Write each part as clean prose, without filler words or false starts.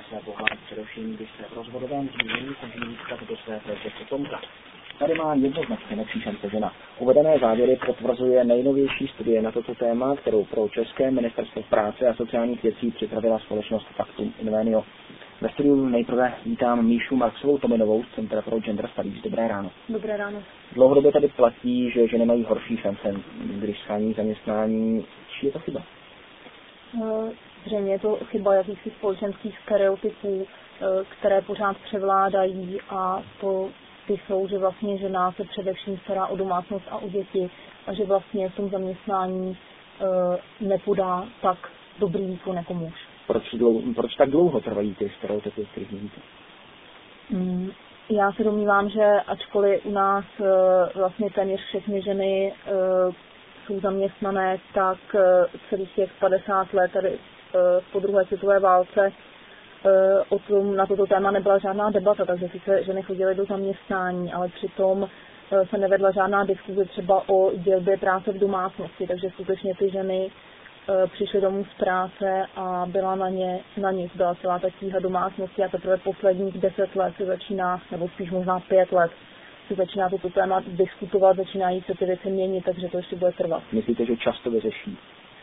své pohlaví, především když se v rozvodovém řízení snaží získat do své péče potomka. Tady má jednoznačně lepší šance žena. Uvedené závěry potvrzuje nejnovější studie na toto téma, kterou pro České ministerstvo práce a sociálních věcí připravila společnost Factum Invenio. Ve studiu nejprve vítám Míšu Marksovou-Tominovou z Centra pro Gender Studies. Dobré ráno. Dobré ráno. Dlouhodobě tady platí, že ženy mají horší šance, když shání zaměstnání. Či je to chyba? Zřejmě je to chyba jakýchsi společenských stereotypů, které pořád převládají, a to ty jsou, že vlastně žena se především stará o domácnost a o děti a že vlastně v tom zaměstnání nepodá tak dobrý výkon jako muž. Proč tak dlouho trvají ty stereotypy, o kterých mluvíte? Já se domnívám, že ačkoliv u nás vlastně téměř všechny ženy jsou zaměstnané, tak celých těch 50 let tady po druhé světové válce o tom na toto téma nebyla žádná debata, takže sice ženy chodily do zaměstnání, ale přitom se nevedla žádná diskuze třeba o dělbě práce v domácnosti, takže skutečně ty ženy přišly domů z práce a byla na nic byla celá ta tíha domácnosti, a teprve posledních 10 let se začíná, nebo spíš možná 5 let, se začíná toto téma diskutovat, začínají se ty věci měnit, takže to ještě bude trvat. Myslíte, že čas to vyřeší?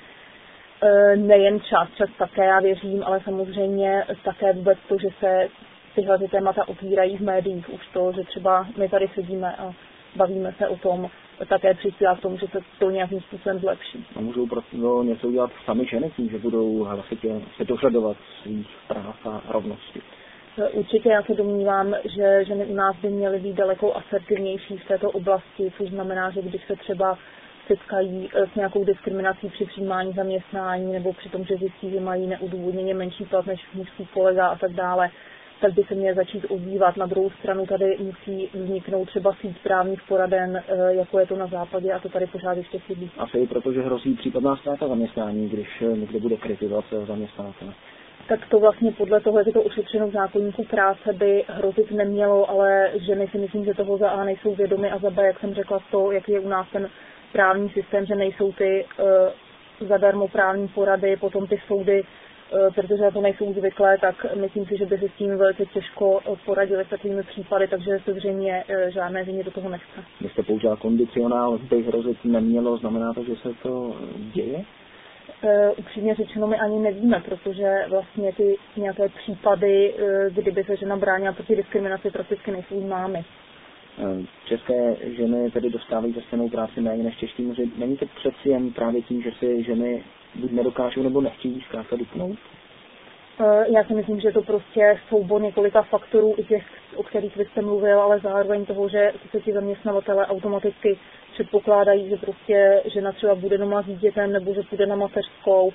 Nejen čas také, já věřím, ale samozřejmě také vůbec to, že se tyhle témata otvírají v médiích. Už to, že třeba my tady sedíme a bavíme se o tom, také přispívá k tomu, že se to nějakým způsobem zlepší. A můžou prostě něco udělat sami ženy tím, že budou hlasitě se dožadovat svých práv a rovnosti? Určitě já se domnívám, že ženy u nás by měly být daleko asertivnější v této oblasti, což znamená, že když se třeba setkají s nějakou diskriminací při přijímání zaměstnání nebo při tom, že zjistí, že mají neodůvodněně menší plat než mužský kolega a tak dále, tak by se měly začít ozývat. Na druhou stranu tady musí vzniknout třeba síť právních poraden, jako je to na západě, a to tady pořád ještě chybí. Asi i protože hrozí případná ztráta zaměstnání, když někdo bude kritizovat zaměstnavatele. Tak to vlastně podle toho, jak je to ošetřeno v zákoníku práce, by hrozit nemělo, ale ženy si myslím, že toho za A nejsou vědomy a za B, jak jsem řekla, to, jak je u nás ten právní systém, že nejsou ty zadarmo právní porady, potom ty soudy, protože to nejsou zvyklé, tak myslím si, že by se s tím velice těžko poradili s takovými případy, takže se zřejmě žádné ženě do toho nechce. Vy jste použila kondicionál, by hrozit nemělo, znamená to, že se to děje? Upřímně řečeno, my ani nevíme, protože vlastně ty nějaké případy, kdyby se žena bránila proti diskriminaci, prakticky nejsou známy. České ženy tedy dostávají za stejnou práci méně než čeští muži. Není to přeci jen právě tím, že si ženy buď nedokážou nebo nechtějí zkrátka dupnout? Já si myslím, že to prostě soubor několika faktorů, i těch, o kterých vy jste mluvil, ale zároveň toho, že se ti zaměstnavatele automaticky předpokládají, že prostě žena třeba bude doma s dítětem nebo že půjde na mateřskou,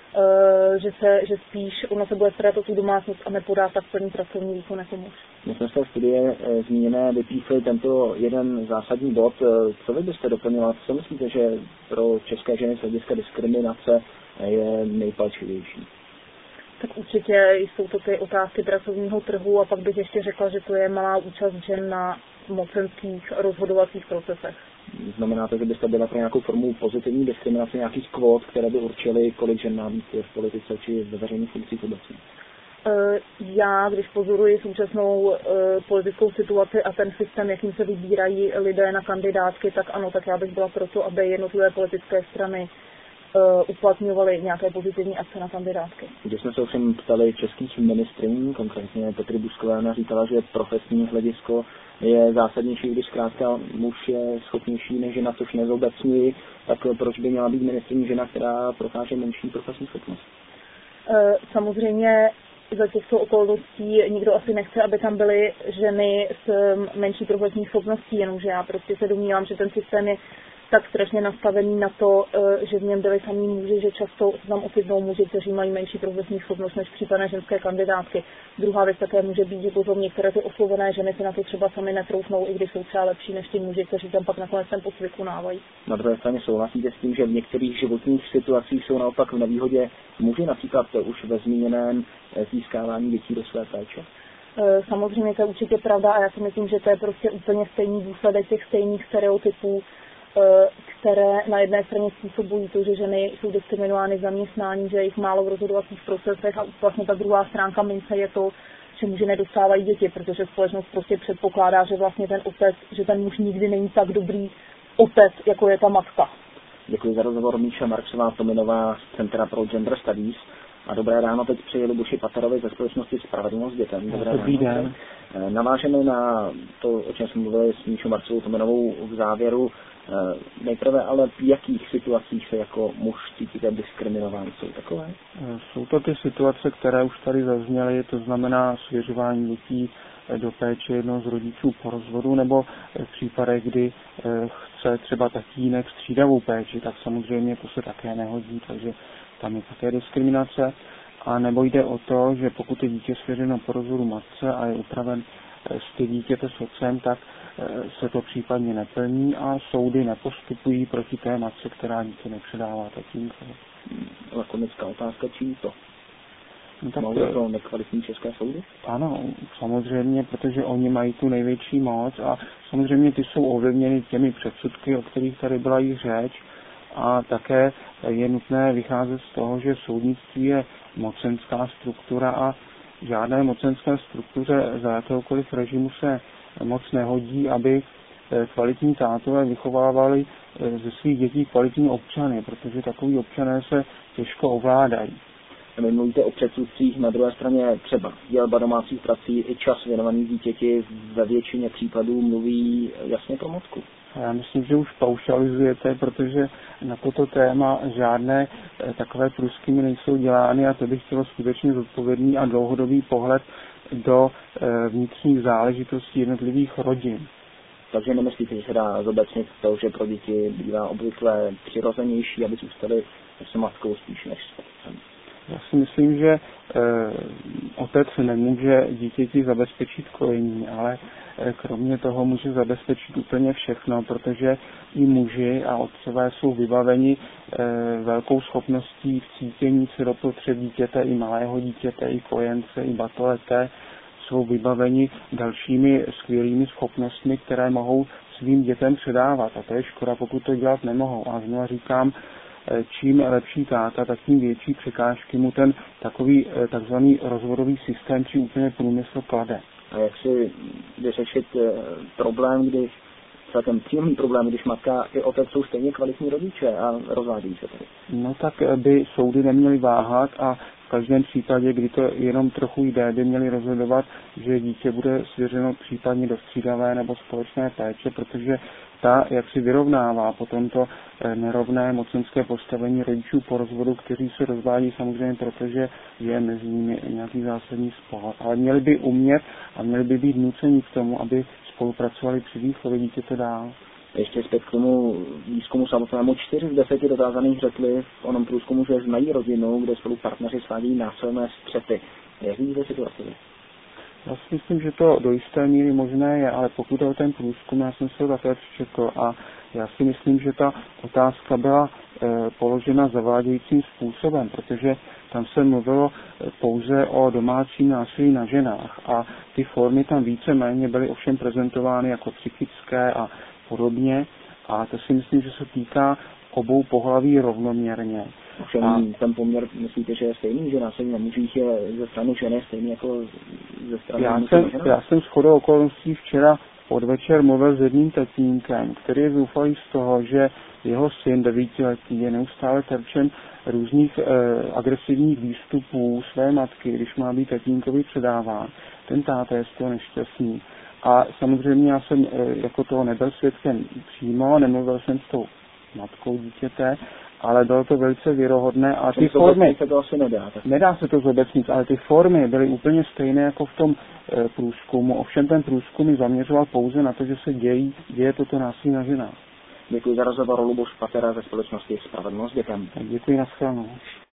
že spíš ona se bude starat o tu domácnost a nepodá tak plný pracovní výkon jako muž. My jsme z té studie zmíněné vypíchli tento jeden zásadní bod. Co vy byste doplnila? Co myslíte, že pro české ženy z hlediska diskriminace je nejpalčivější? Tak určitě jsou to ty otázky pracovního trhu, a pak bych ještě řekla, že to je malá účast žen na mocenských rozhodovacích procesech. Znamená to, že byste byla pro nějakou formu pozitivní diskriminace, nějakých kvót, které by určily, kolik žen má být v politice či ve veřejných funkcích obecně? Já, když pozoruji současnou politickou situaci a ten systém, jakým se vybírají lidé na kandidátky, tak ano, tak já bych byla proto, aby jednotlivé politické strany uplatňovaly nějaké pozitivní akce na kandidátky. Když jsme se ovšem ptali českých ministryň, konkrétně Petry Buskové, ona říkala, že profesní hledisko je zásadnější, když zkrátka muž je schopnější než žena, což nezobecňuji, tak proč by měla být ministryní žena, která prokáže menší profesní schopnost? Samozřejmě za těchto okolností nikdo asi nechce, aby tam byly ženy s menší profesní schopností, jenomže já prostě se domnívám, že ten systém je tak strašně nastavený na to, že v něm byli samý muži, že často se tam ocitnou muži, kteří mají menší profesní schopnost než případné ženské kandidátky. Druhá věc také může být, že potom některé ty oslovené ženy si na to třeba sami netroufnou, i když jsou třeba lepší než ty muži, kteří tam pak nakonec ten post vykonávají. Na druhé straně souhlasíte s tím, že v některých životních situacích jsou naopak v nevýhodě muži, například už ve zmíněném získávání dětí do své péče? Samozřejmě to je určitě pravda, a já si myslím, že to je prostě úplně stejný důsledek těch stejných stereotypů, které na jedné straně způsobují to, že ženy jsou diskriminovány v zaměstnání, že je jich málo v rozhodovacích procesech, a vlastně ta druhá stránka mince je to, že muži nedostávají děti, protože společnost prostě předpokládá, že vlastně ten otec, že ten muž nikdy není tak dobrý otec, jako je ta matka. Děkuji za rozhovor. Míša Marksová Tominová z Centra pro Gender Studies. A dobré ráno teď přeji Luboši Paterovi ze společnosti Spravedlnost dětem. Dobrý den. Navážeme na to, o čem jsme mluvili s Míšou Marksovou Tominovou v závěru. Nejprve ale v jakých situacích se jako muž cítíte diskriminován? Jsou takové? Jsou to ty situace, které už tady zazněly, to znamená svěřování dětí do péče jednoho z rodičů po rozvodu, nebo v případech, kdy chce třeba tatínek střídavou péči, tak samozřejmě to se také nehodí, takže tam je také diskriminace. A nebo jde o to, že pokud je dítě svěřeno po rozvodu matce a je upraven styk dítěte s otcem, tak se to případně neplní a soudy nepostupují proti té matce, která dítě nepředává tatínkovi. Lakonická otázka, čím to? No tak, mohou to nekvalitní české soudy? Ano, samozřejmě, protože oni mají tu největší moc a samozřejmě ty jsou ovlivněny těmi předsudky, o kterých tady byla již řeč, a také je nutné vycházet z toho, že soudnictví je mocenská struktura a žádné mocenské struktuře za jakéhokoliv režimu se moc nehodí, aby kvalitní tátové vychovávali ze svých dětí kvalitní občany, protože takový občané se těžko ovládají. Vy mluvíte o předsudcích, na druhé straně třeba dělba domácích prací i čas věnovaný dítěti ve většině případů mluví jasně pro matku. Já myslím, že už paušalizujete, protože na toto téma žádné takové průzkumy nejsou dělány a to bych chtělo skutečně zodpovědný a dlouhodobý pohled do vnitřních záležitostí jednotlivých rodin. Takže nemyslíte, že se dá zobecnit to, že pro děti bývá obvykle přirozenější, aby zůstali s matkou spíš než s otcem? Já si myslím, že otec nemůže dítěti zabezpečit kojení, ale kromě toho může zabezpečit úplně všechno, protože i muži a otcové jsou vybaveni velkou schopností vcítění se do potřeb dítěte, i malého dítěte, i kojence, i batoleté, jsou vybaveni dalšími skvělými schopnostmi, které mohou svým dětem předávat. A to je škoda, pokud to dělat nemohou. A znovu říkám, čím lepší táta, tak tím větší překážky mu ten takový takzvaný rozvodový systém či úplně průmysl klade. A jak si vyřešit problém, když celkem příjemný problém, když matka i otec jsou stejně kvalitní rodiče a rozvádějí se tady? No tak by soudy neměly váhat a v každém případě, kdy to jenom trochu jde, by měli rozhodovat, že dítě bude svěřeno případně do střídavé nebo společné péče, protože ta, jak si vyrovnává potom to nerovné mocenské postavení rodičů po rozvodu, kteří se rozvádí samozřejmě, protože je mezi nimi nějaký zásadní spor. Ale měli by umět a měli by být nuceni k tomu, aby spolupracovali při výchově dítěte dál. Ještě zpět k tomu výzkumu samotnému. 4 z 10 dotázaných řekli v onom průzkumu, že znají rodinu, kde spolu partneři svádějí násilné střety. Jak vidíte situaci? Já si myslím, že to do jisté míry možné je, ale pokud je o ten průzkum, já jsem se ho také přečetl a já si myslím, že ta otázka byla položena zavádějícím způsobem, protože tam se mluvilo pouze o domácím násilí na ženách a ty formy tam víceméně byly ovšem prezentovány jako psychické a podobně a to si myslím, že se týká obou pohlaví rovnoměrně. Ovšem ten poměr, myslíte, že je stejný, že násilí na mužích je ze strany ženy stejný jako ze strany mužů? Já jsem shodou okolností včera podvečer mluvil s jedním tatínkem, který je zoufalý z toho, že jeho syn 9letý je neustále terčem různých agresivních výstupů své matky, když má být tatínkovi předáván. Ten táta je z toho nešťastný. A samozřejmě já jsem jako toho nebyl svědkem přímo, nemluvil jsem s tou matkou dítěte, ale bylo to velice věrohodné a ty formy, se to asi nedá se to zobecnit, ale ty formy byly úplně stejné jako v tom průzkumu, ovšem ten průzkum zaměřoval pouze na to, že se děje toto násilí na ženách. Děkuji za rozhovor. Luboš Patera ze společnosti Spravedlnost dětem. Děkuji, nashledanou.